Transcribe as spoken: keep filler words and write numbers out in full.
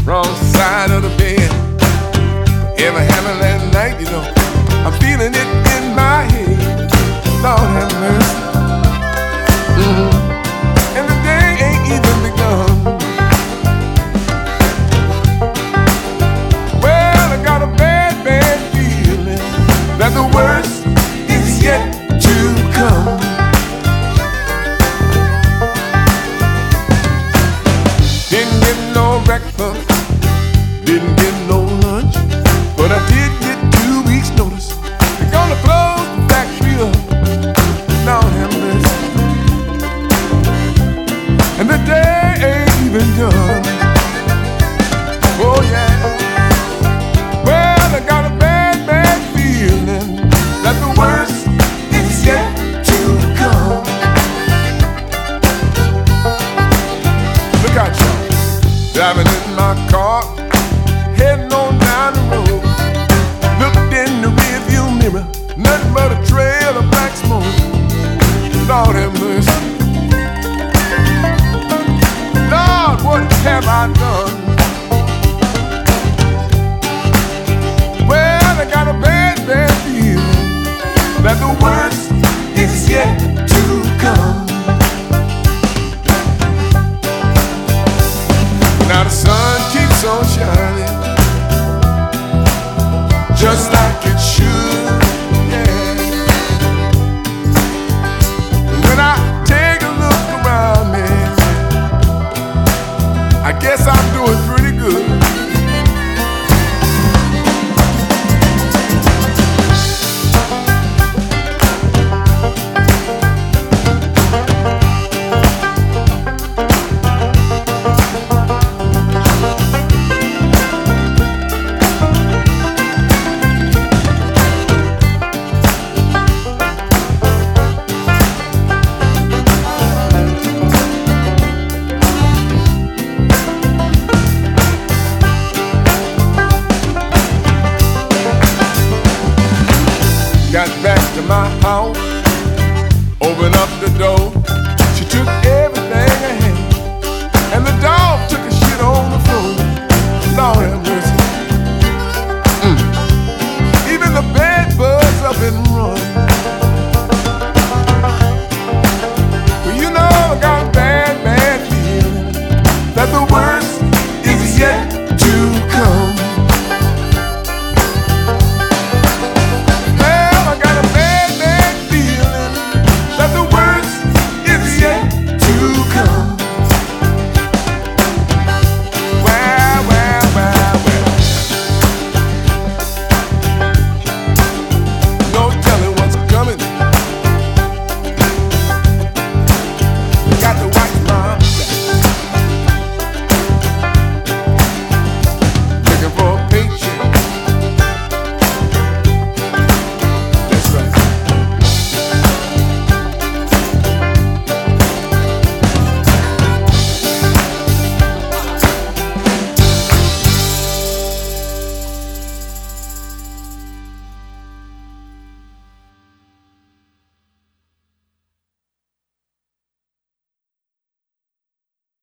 wrong side of the bed. Ever having that night, you know, I'm feeling it in my head. Lord have mercy. Mm-hmm. And the day ain't even begun. Well, I got a bad, bad feeling that the worst is yet to come. Didn't get no breakfast, didn't get no lunch, but I did get two weeks' notice. They're gonna close the factory up. Lord have mercy. And the day ain't even done. Oh yeah. Well, I got a bad, bad feeling that the worst is yet to come. Look out, y'all. Driving in my car, heading on down the road. Looked in the rearview mirror, nothing but a trail of black smoke. Lord have mercy. Lord, what have I done? Well, I got a bad, bad feeling that the worst is yet to come. Now the sun keeps on shining, just like it should, yeah. And when I take a look around me, I guess I'm doing pretty good.